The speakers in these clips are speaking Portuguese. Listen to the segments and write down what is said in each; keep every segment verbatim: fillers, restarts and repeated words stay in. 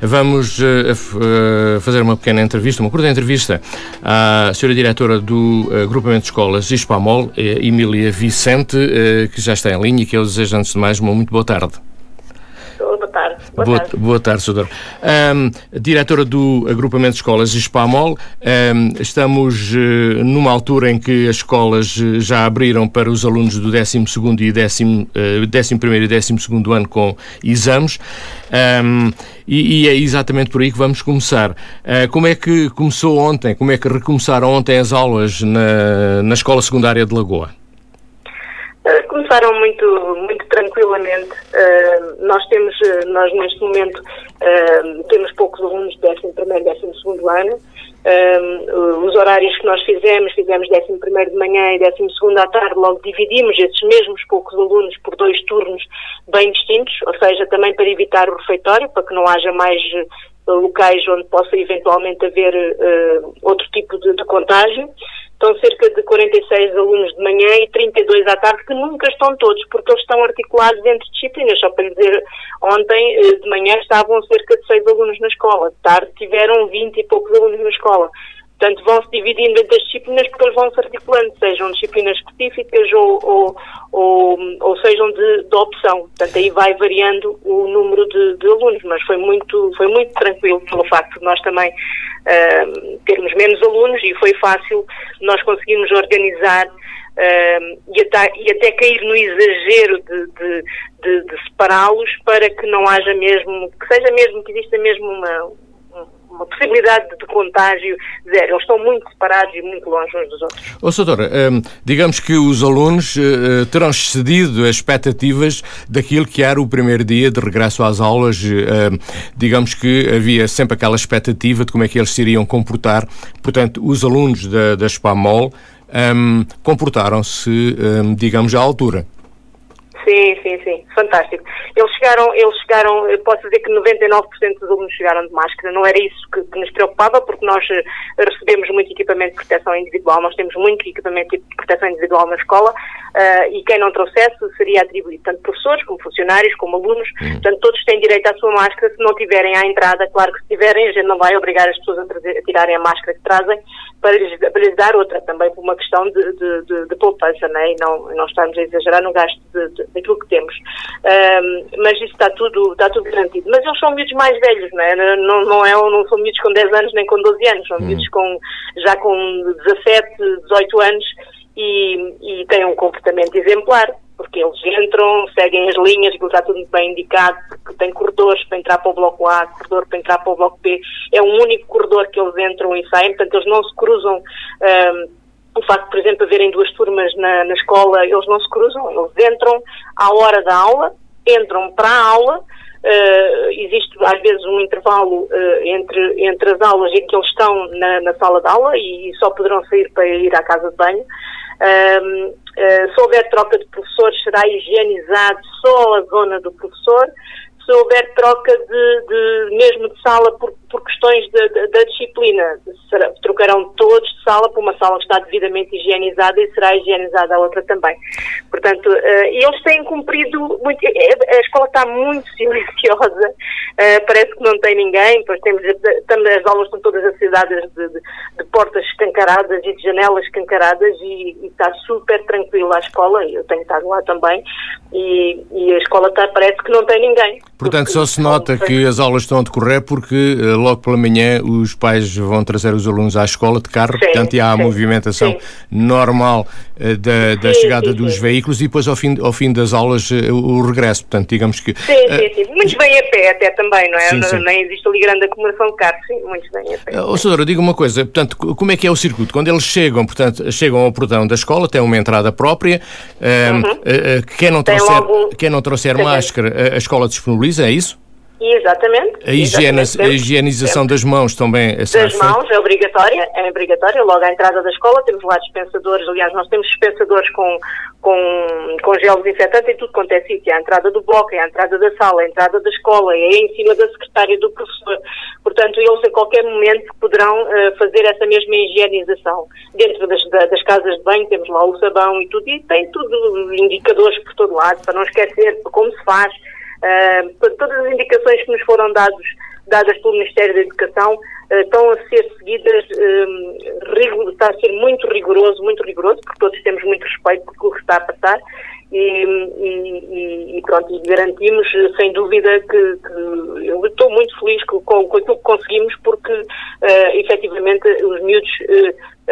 vamos uh, uh, fazer uma pequena entrevista, uma curta entrevista à senhora diretora do uh, Agrupamento de Escolas Ispamol, Emília Vicente, uh, que já está em linha e que eu desejo, antes de mais, uma muito boa tarde. Boa tarde. Boa, boa tarde, boa tarde senhora. Um, diretora do Agrupamento de Escolas Ispamol, um, estamos uh, numa altura em que as escolas já abriram para os alunos do décimo segundo e décimo, uh, décimo primeiro e décimo segundo ano com exames, um, e, e é exatamente por aí que vamos começar. Uh, como é que começou ontem, como é que recomeçaram ontem as aulas na, na Escola Secundária de Lagoa? Começaram muito, muito tranquilamente. Uh, nós temos, uh, nós neste momento, uh, temos poucos alunos de décimo primeiro e décimo segundo ano. Uh, os horários que nós fizemos, fizemos décimo primeiro de manhã e décimo segundo à tarde, logo dividimos esses mesmos poucos alunos por dois turnos bem distintos, ou seja, também para evitar o refeitório, para que não haja mais uh, locais onde possa eventualmente haver uh, outro tipo de, de contágio. Estão cerca de quarenta e seis alunos de manhã e trinta e dois à tarde, que nunca estão todos, porque eles estão articulados entre disciplinas. Só para lhe dizer, ontem de manhã estavam cerca de seis alunos na escola, de tarde tiveram vinte e poucos alunos na escola. Portanto, vão-se dividindo entre as disciplinas porque eles vão-se articulando, sejam disciplinas específicas ou, ou, ou, ou sejam de, de opção. Portanto, aí vai variando o número de, de alunos, mas foi muito, foi muito tranquilo pelo facto de nós também uh, termos menos alunos, e foi fácil nós conseguirmos organizar uh, e, até, e até cair no exagero de, de, de, de separá-los, para que não haja mesmo, que seja mesmo, que exista mesmo uma... uma possibilidade de contágio zero. Eles estão muito separados e muito longe uns dos outros. Ô, doutora, hum, digamos que os alunos uh, terão excedido as expectativas daquilo que era o primeiro dia de regresso às aulas. Uh, digamos que havia sempre aquela expectativa de como é que eles se iriam comportar. Portanto, os alunos da, da Ispamol um, comportaram-se, um, digamos, à altura. Sim, sim, sim. Fantástico. Eles chegaram, eles chegaram, eu posso dizer que noventa e nove por cento dos alunos chegaram de máscara. Não era isso que, que nos preocupava, porque nós recebemos muito equipamento de proteção individual. Nós temos muito equipamento de proteção individual na escola, uh, e quem não trouxesse seria atribuído, tanto professores, como funcionários, como alunos. Uhum. Portanto, todos têm direito à sua máscara. Se não tiverem à entrada, claro que se tiverem, a gente não vai obrigar as pessoas a, trazer, a tirarem a máscara que trazem, para lhes, para lhes dar outra, também por uma questão de, de, de, de poupança, né? E não, não estamos a exagerar no gasto de, de, daquilo que temos. Um, mas isso está tudo, está tudo garantido. Mas eles são miúdos mais velhos, não é? Não, não, é, não são miúdos com dez anos nem com doze anos, são hum. miúdos com, já com dezassete, dezoito anos, e, e têm um comportamento exemplar, porque eles entram, seguem as linhas, aquilo está tudo bem indicado, que tem corredores para entrar para o bloco A, corredor para entrar para o bloco B, é um único corredor que eles entram e saem, portanto eles não se cruzam. Um, o facto, por exemplo, de haverem duas turmas na, na escola, eles não se cruzam, eles entram à hora da aula, entram para a aula, uh, existe às vezes um intervalo uh, entre, entre as aulas em que eles estão na, na sala de aula, e só poderão sair para ir à casa de banho. Um, uh, se houver troca de professores, será higienizado só a zona do professor. Se houver troca de, de mesmo de sala por, por questões da, da, da disciplina, será, trocarão todos de sala para uma sala que está devidamente higienizada, e será higienizada a outra também. Portanto, uh, eles têm cumprido muito. A escola está muito silenciosa, uh, parece que não tem ninguém, pois temos, estamos, as aulas estão todas associadas de, de, de portas escancaradas e de janelas escancaradas, e, e está super tranquila a escola, eu tenho estado lá também, e, e a escola está, parece que não tem ninguém. Portanto, só se nota que as aulas estão a decorrer porque logo pela manhã os pais vão trazer os alunos à escola de carro, sim, portanto, e há a sim, movimentação sim. normal uh, da, da sim, chegada sim, dos sim. veículos, e depois ao fim, ao fim das aulas uh, o regresso, portanto, digamos que... Sim, uh, sim, sim. Muitos vêm a pé até também, não é? Sim, sim. Nem existe ali grande acumulação de carros, sim, muitos vêm a pé. Uh, senhora, diga uma coisa, portanto, como é que é o circuito? Quando eles chegam, portanto, chegam ao portão da escola, têm uma entrada própria, uh, uhum. uh, uh, quem não trouxer, logo... quem não trouxer máscara, a, a escola disponibiliza, é isso? Exatamente. A, higiene, exatamente. a higienização sempre. das mãos também é Das mãos é obrigatória, é obrigatória, logo à entrada da escola temos lá dispensadores, aliás nós temos dispensadores com, com, com gel desinfetante em tudo quanto é sítio, à entrada do bloco, à entrada da sala, à entrada da escola, é em cima da secretária do professor, portanto eles a qualquer momento poderão uh, fazer essa mesma higienização. Dentro das, das casas de banho temos lá o sabão e tudo, e tem tudo, indicadores por todo lado, para não esquecer como se faz. Uh, todas as indicações que nos foram dados dadas pelo Ministério da Educação, estão a ser seguidas, está a ser muito rigoroso, muito rigoroso, porque todos temos muito respeito por o que está a passar. E, e, e pronto, e garantimos sem dúvida que, que eu estou muito feliz com, com, com aquilo que conseguimos, porque uh, efetivamente os miúdos uh,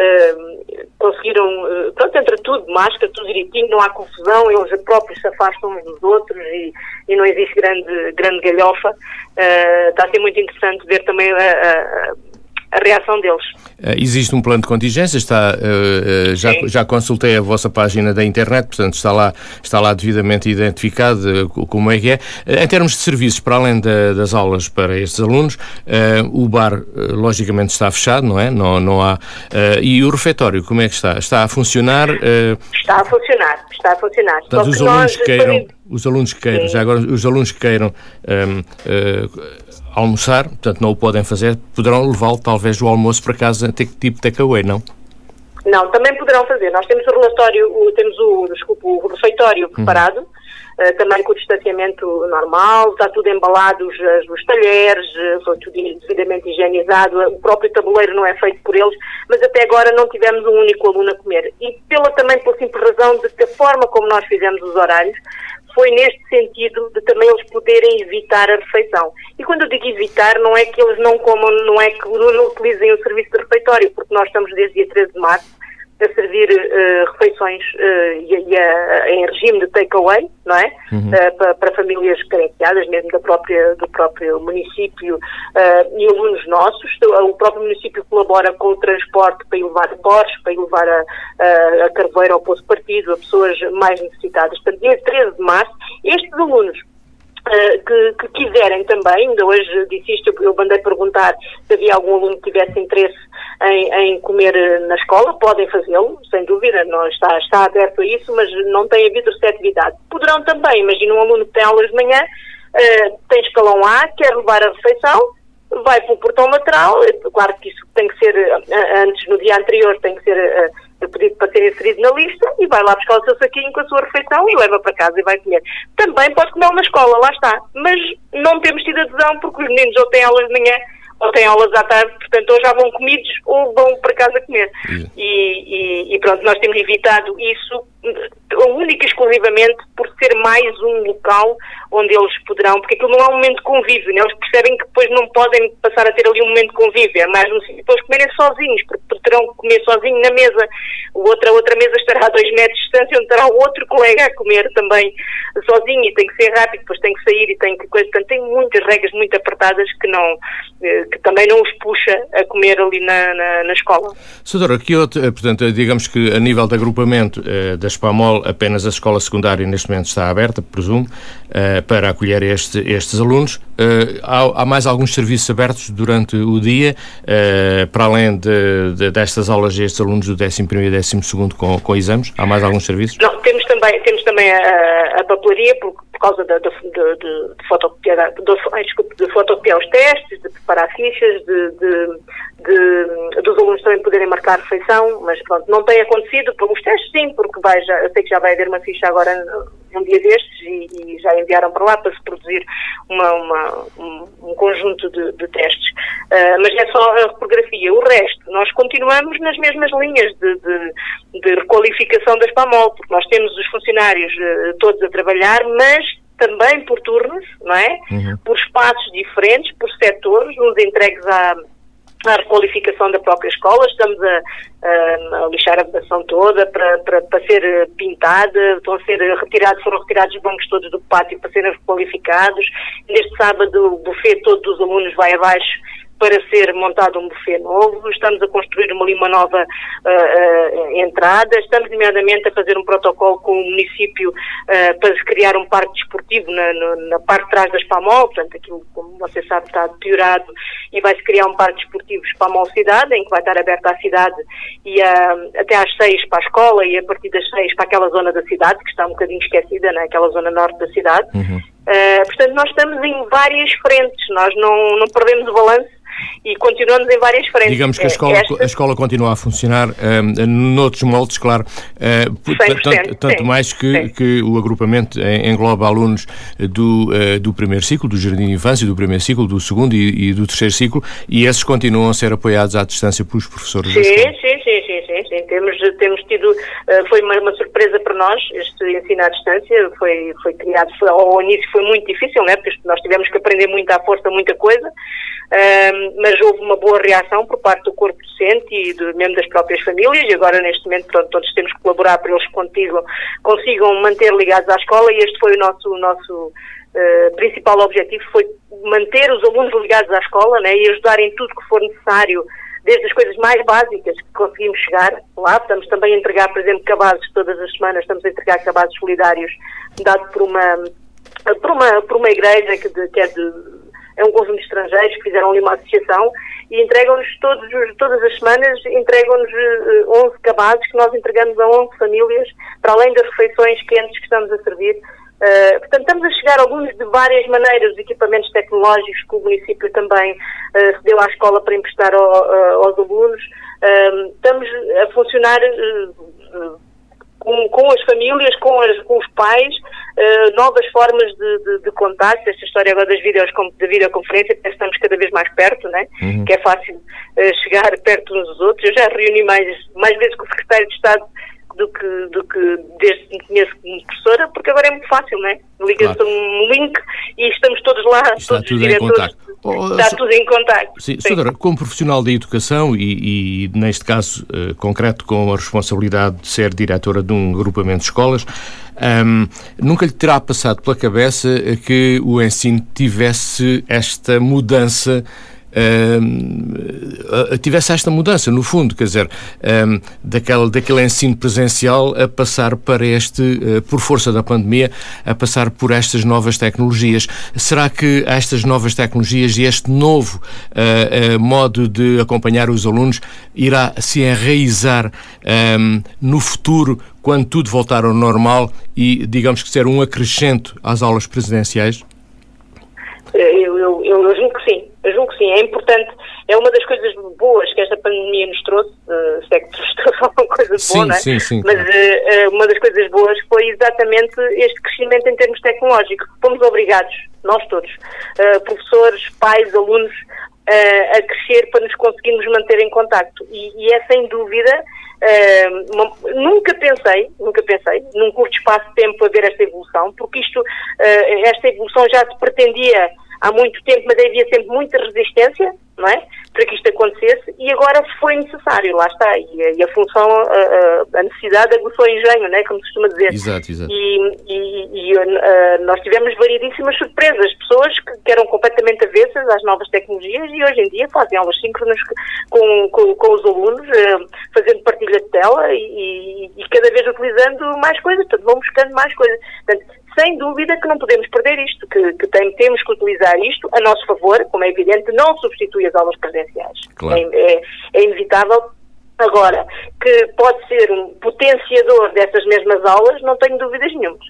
uh, conseguiram, uh, pronto, entre tudo, máscara, tudo direitinho, não há confusão, eles próprios se afastam uns dos outros e, e não existe grande, grande galhofa. Uh, está a ser muito interessante ver também a, a, a reação deles. Existe um plano de contingência, está, uh, já, já consultei a vossa página da internet, portanto está lá, está lá devidamente identificado uh, como é que é. Uh, em termos de serviços, para além da, das aulas para estes alunos, uh, o bar uh, logicamente está fechado, não é? Não, não há, uh, e o refeitório, como é que está? Está a funcionar? Uh... Está a funcionar, está a funcionar. Portanto, os, que alunos nós... queiram, os alunos que queiram, já agora, os alunos que queiram um, uh, almoçar, portanto não o podem fazer, poderão levá-lo talvez o almoço para casa tipo takeaway, não? Não, também poderão fazer. Nós temos o relatório, o, temos o, desculpa, o refeitório preparado, uhum. uh, também com o distanciamento normal, está tudo embalado, os, os talheres, foi tudo devidamente higienizado, o próprio tabuleiro não é feito por eles, mas até agora não tivemos um único aluno a comer. E pela, também pela simples razão de que a forma como nós fizemos os horários foi neste sentido de também eles poderem evitar a refeição. E quando eu digo evitar, não é que eles não comam, não é que não utilizem o serviço de refeitório, porque nós estamos desde dia treze de março a servir uh, refeições uh, e, e a, em regime de take-away, não é? Uhum. Uh, para, para famílias carenciadas, mesmo da própria, do próprio município uh, e alunos nossos. O próprio município colabora com o transporte para ir levar a Porsche, para ir levar a, a, a carvoeira ao posto partido, a pessoas mais necessitadas. Portanto, dia treze de março, estes alunos Uh, que, que quiserem também, ainda hoje disse isto, eu mandei perguntar se havia algum aluno que tivesse interesse em, em comer na escola, podem fazê-lo, sem dúvida, não está, está aberto a isso, mas não tem havido essa atividade. Poderão também, imagina um aluno que tem aulas de manhã, uh, tem escalão A, quer levar a refeição, vai para o portão lateral, claro que isso tem que ser, uh, antes, no dia anterior, tem que ser uh, pedido para ser inserido na lista e vai lá buscar o seu saquinho com a sua refeição e leva para casa e vai comer. Também pode comer na escola, lá está, mas não temos tido adesão porque os meninos ou têm aulas de manhã ou têm aulas à tarde, portanto ou já vão comidos ou vão para casa comer. E, e, e pronto, nós temos evitado isso única e exclusivamente por ser mais um local onde eles poderão, porque aquilo não é um momento de convívio, né? Eles percebem que depois não podem passar a ter ali um momento de convívio, é mais um sítio para eles comerem sozinhos, porque terão que comer sozinho na mesa, o outra, a outra mesa estará a dois metros de distância, onde terá o outro colega a comer também sozinho e tem que ser rápido, depois tem que sair e tem que coisa, portanto tem muitas regras muito apertadas que não, que também não os puxa a comer ali na, na, na escola. Senhora, aqui, portanto, digamos que a nível de agrupamento eh, da Spamol, apenas a escola secundária neste momento está aberta, presumo, eh, para acolher este, estes alunos. Eh, há, há mais alguns serviços abertos durante o dia, eh, para além de, de, destas aulas destes alunos do décimo primeiro e décimo segundo com, com exames? Há mais alguns serviços? Não, temos também, temos também a, a papelaria, por, por causa de, de, de, de, de, fotocopiar, de, de, de fotocopiar os testes, de preparar fichas, de, de, de, dos alunos também poderem marcar refeição, mas pronto, não tem acontecido, os testes sim, porque vai já, eu sei que já vai haver uma ficha agora um dia destes e, e já enviaram para lá para se produzir uma, uma, um, um conjunto de, de testes. Uh, mas é só a reprografia. O resto, nós continuamos nas mesmas linhas de, de, de requalificação da Spamol, porque nós temos os funcionários uh, todos a trabalhar, mas também por turnos, não é? Uhum. Por espaços diferentes, por setores, uns entregues à a requalificação da própria escola, estamos a, a, a lixar a vedação toda para, para, para ser pintada, estão a ser retirados, foram retirados os bancos todos do pátio para serem requalificados. Neste sábado o buffet todo dos alunos vai abaixo para ser montado um buffet novo, estamos a construir uma, uma nova uh, uh, entrada, estamos nomeadamente a fazer um protocolo com o município uh, para se criar um parque desportivo na, na, na parte de trás da Spamol, portanto aquilo, como você sabe, está deteriorado e vai-se criar um parque desportivo Spamol Cidade, em que vai estar aberto à cidade e uh, até às seis para a escola e a partir das seis para aquela zona da cidade, que está um bocadinho esquecida, né? Aquela zona norte da cidade. Uhum. Uh, portanto, nós estamos em várias frentes, nós não, não perdemos o balanço e continuamos em várias frentes. Digamos que a escola, Esta... a escola continua a funcionar um, noutros moldes, claro, uh, tanto, tanto sim, mais que, que o agrupamento engloba alunos do, uh, do primeiro ciclo, do Jardim de Infância, do primeiro ciclo, do segundo e, e do terceiro ciclo, e esses continuam a ser apoiados à distância pelos professores sim, da escola. Sim, sim, sim, sim, sim. Temos, temos tido, uh, foi uma, uma surpresa para nós, este ensino à distância, foi, foi criado, foi, ao início foi muito difícil, né, porque nós tivemos que aprender muito à força, muita coisa, uh, mas houve uma boa reação por parte do corpo docente e do, mesmo das próprias famílias, e agora neste momento pronto, todos temos que colaborar para eles consigam, consigam manter ligados à escola, e este foi o nosso, o nosso uh, principal objetivo, foi manter os alunos ligados à escola, né, e ajudar em tudo que for necessário, desde as coisas mais básicas que conseguimos chegar lá. Estamos também a entregar, por exemplo, cabazes todas as semanas, estamos a entregar cabazes solidários dado por uma, por uma, por uma igreja que, de, que é de, é um conjunto de estrangeiros que fizeram ali uma associação e entregam-nos todos, todas as semanas, entregam-nos uh, onze cabazes que nós entregamos a onze famílias, para além das refeições quentes que estamos a servir. Uh, portanto, estamos a chegar a alguns de várias maneiras, os equipamentos tecnológicos que o município também uh, cedeu à escola para emprestar ao, uh, aos alunos. Uh, estamos a funcionar uh, uh, com, com as famílias, com, as, com os pais, uh, novas formas de, de, de contacto. Esta história agora das videos, da videoconferência, que estamos cada vez mais perto, né? Uhum. Que é fácil uh, chegar perto uns dos outros. Eu já reuni mais, mais vezes com o secretário de Estado do que, do que desde que me conheço como professora, porque agora é muito fácil, não é? Liga-se claro. um link e estamos todos lá, está todos tudo os diretores, em contacto. Oh, está so... tudo em contacto. Sim, Sim. Senhora, como profissional da educação e, e neste caso uh, concreto com a responsabilidade de ser diretora de um agrupamento de escolas, um, nunca lhe terá passado pela cabeça que o ensino tivesse esta mudança Uh, tivesse esta mudança, no fundo, quer dizer, um, daquele, daquele ensino presencial a passar para este, uh, por força da pandemia, a passar por estas novas tecnologias. Será que estas novas tecnologias e este novo uh, uh, modo de acompanhar os alunos irá se enraizar um, no futuro, quando tudo voltar ao normal e, digamos que, ser um acrescento às aulas presenciais? Eu, eu, eu julgo que sim. Eu julgo que sim, é importante, é uma das coisas boas que esta pandemia nos trouxe, uh, se é que nos trouxe alguma coisa de sim, boa, não é? Sim, sim, mas claro. uh, uma das coisas boas foi exatamente este crescimento em termos tecnológicos. Fomos obrigados, nós todos, uh, professores, pais, alunos, uh, a crescer para nos conseguirmos manter em contacto. E, e é sem dúvida, uh, uma, nunca pensei, nunca pensei, num curto espaço de tempo a ver esta evolução, porque isto, uh, esta evolução já se pretendia há muito tempo, mas havia sempre muita resistência, não é? Para que isto acontecesse, e agora foi necessário, lá está, e a, e a função, a, a necessidade aguçou o engenho, não é? Como se costuma dizer. Exato, exato. E, e, e uh, nós tivemos variedíssimas surpresas, pessoas que, que eram completamente avessas às novas tecnologias e hoje em dia fazem aulas síncronas com, com, com os alunos, uh, fazendo partilha de tela e, e, e cada vez utilizando mais coisas, portanto vão buscando mais coisas. Portanto, sem dúvida que não podemos perder isto, que, que tem, temos que utilizar isto a nosso favor, como é evidente, não substitui as aulas presenciais. Claro. É, é, é inevitável. Agora, que pode ser um potenciador dessas mesmas aulas, não tenho dúvidas nenhumas.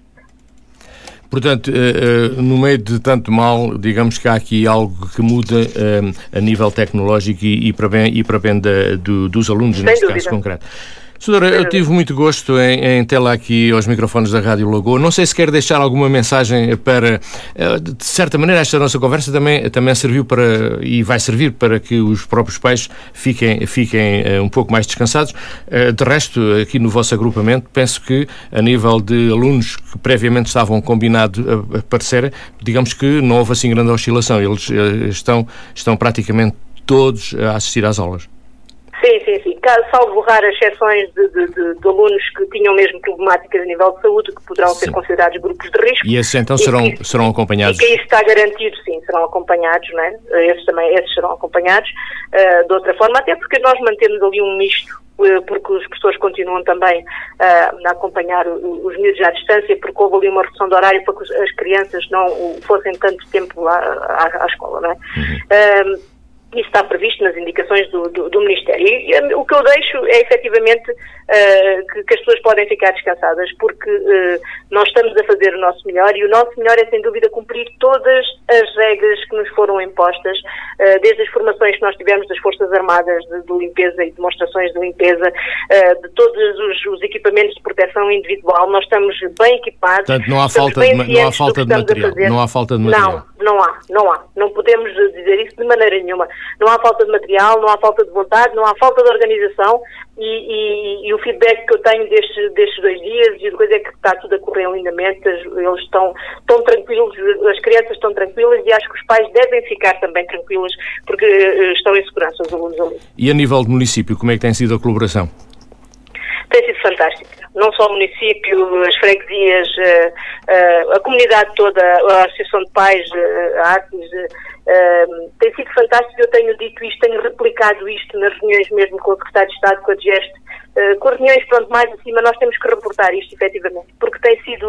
Portanto, no meio de tanto mal, digamos que há aqui algo que muda a nível tecnológico e para bem, e para bem da, do, dos alunos, sem neste dúvida. caso concreto. Senhora, eu tive muito gosto em, em tê-la aqui aos microfones da Rádio Lagoa. Não sei se quer deixar alguma mensagem para... De certa maneira, esta nossa conversa também, também serviu para, e vai servir para que os próprios pais fiquem, fiquem um pouco mais descansados. De resto, aqui no vosso agrupamento, penso que a nível de alunos que previamente estavam combinados a aparecer, digamos que não houve assim grande oscilação. Eles estão, estão praticamente todos a assistir às aulas. Sim, sim, sim. Salvo raras exceções de, de, de, de alunos que tinham mesmo problemáticas a nível de saúde, que poderão sim. ser considerados grupos de risco. E esses então serão, que, serão acompanhados? E que isso está garantido, sim, serão acompanhados, não é? Esses também, esses serão acompanhados uh, de outra forma, até porque nós mantemos ali um misto, uh, porque os professores continuam também uh, a acompanhar o, os miúdos à distância, porque houve ali uma redução de horário para que as crianças não fossem tanto tempo lá à, à escola, não é? Uhum. Uh, isso está previsto nas indicações do, do, do Ministério. E, e o que eu deixo é, efetivamente, uh, que, que as pessoas podem ficar descansadas, porque uh, nós estamos a fazer o nosso melhor, e o nosso melhor é, sem dúvida, cumprir todas as regras que nos foram impostas, uh, desde as formações que nós tivemos das Forças Armadas de, de limpeza e demonstrações de limpeza, uh, de todos os, os equipamentos de proteção individual. Nós estamos bem equipados. Portanto, não há falta de, não há falta de material. Não há falta de material. Não, não há, não há. Não podemos dizer isso de maneira nenhuma. Não há falta de material, não há falta de vontade, não há falta de organização, e, e, e o feedback que eu tenho destes, destes dois dias e a coisa é que está tudo a correr lindamente. Eles estão, estão tranquilos, as crianças estão tranquilas, e acho que os pais devem ficar também tranquilos, porque uh, estão em segurança os alunos ali. E a nível de município, como é que tem sido a colaboração? Tem sido fantástica. Não só o município, as freguesias, uh, uh, a comunidade toda, a Associação de Pais, uh, a ACNES, uh, tem sido fantástico. Eu tenho dito isto, tenho replicado isto nas reuniões mesmo com o Secretário de Estado, com a DGEST, uh, com as reuniões, pronto, mais acima, nós temos que reportar isto, efetivamente, porque tem sido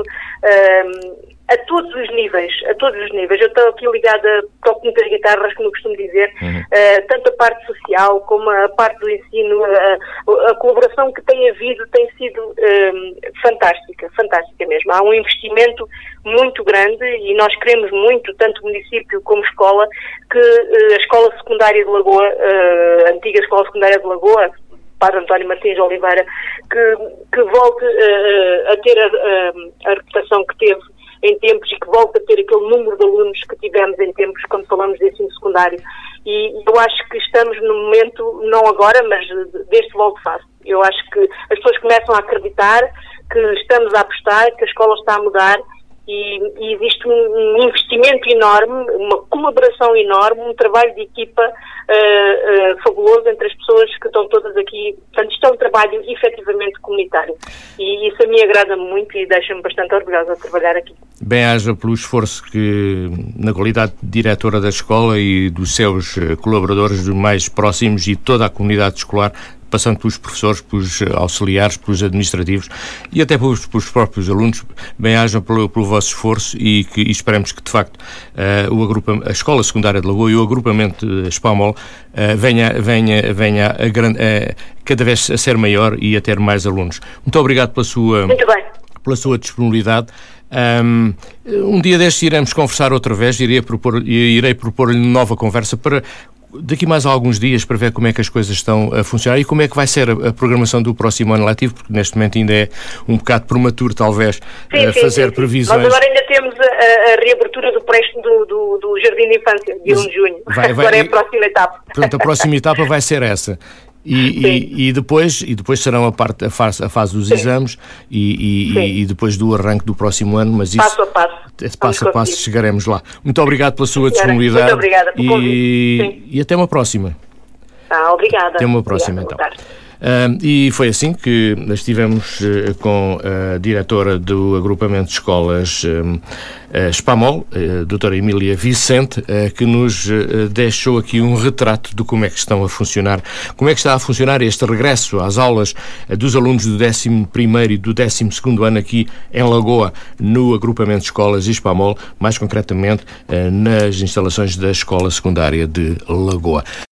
uh, a todos os níveis, a todos os níveis. Eu estou aqui ligada, toco muitas guitarras, como eu costumo dizer, uhum. uh, tanto a parte social como a parte do ensino, uh, a colaboração que tem havido tem sido uh, fantástica, fantástica mesmo. Há um investimento muito grande e nós queremos muito, tanto o município como a escola, que uh, a Escola Secundária de Lagoa, uh, a antiga Escola Secundária de Lagoa, Padre António Martins de Oliveira, que, que volte uh, a ter a, a, a reputação que teve em tempos e que volta a ter aquele número de alunos que tivemos em tempos quando falamos de ensino secundário. E eu acho que estamos no momento, não agora, mas deste volte-face. Eu acho que as pessoas começam a acreditar que estamos a apostar, que a escola está a mudar, e, e existe um, um investimento enorme, uma colaboração enorme, um trabalho de equipa uh, uh, fabuloso entre as pessoas que estão todas aqui. Portanto, isto é um trabalho efetivamente comunitário. E isso a mim agrada-me muito e deixa-me bastante orgulhosa de trabalhar aqui. Bem-haja pelo esforço que, na qualidade de diretora da escola e dos seus colaboradores mais próximos e toda a comunidade escolar, passando pelos professores, pelos auxiliares, pelos administrativos e até pelos, pelos próprios alunos, bem-ajam pelo, pelo vosso esforço e, que, e esperamos que, de facto, uh, o agrupa, a Escola Secundária de Lagoa e o agrupamento de Spamol uh, venha, venha, venha a gran, uh, cada vez a ser maior e a ter mais alunos. Muito obrigado pela sua, Muito bem. pela sua disponibilidade. Um, um dia destes iremos conversar outra vez, irei propor, irei propor-lhe nova conversa para daqui mais a alguns dias, para ver como é que as coisas estão a funcionar e como é que vai ser a, a programação do próximo ano letivo, porque neste momento ainda é um bocado prematuro, talvez, sim, uh, sim, fazer sim, sim. previsões. Nós agora ainda temos a, a reabertura do préstimo do, do, do Jardim de Infância, dia um de junho. Vai, vai, agora é a próxima etapa. Portanto, a próxima etapa vai ser essa. E, e, e, depois, e depois serão a, parte, a, fase, a fase dos Sim. exames e, e, e depois do arranque do próximo ano, mas isso passo a passo, passo, a passo chegaremos lá. Muito obrigado pela sua disponibilidade. Muito obrigada pelo convite. E, e até uma próxima. Ah, obrigada. Até uma próxima, obrigada, então. Uh, e foi assim que estivemos uh, com a diretora do agrupamento de escolas uh, uh, Spamol, a doutora Emília Vicente, uh, que nos uh, deixou aqui um retrato de como é que estão a funcionar, como é que está a funcionar este regresso às aulas uh, dos alunos do décimo primeiro e do décimo segundo ano aqui em Lagoa, no agrupamento de escolas Spamol, mais concretamente uh, nas instalações da Escola Secundária de Lagoa.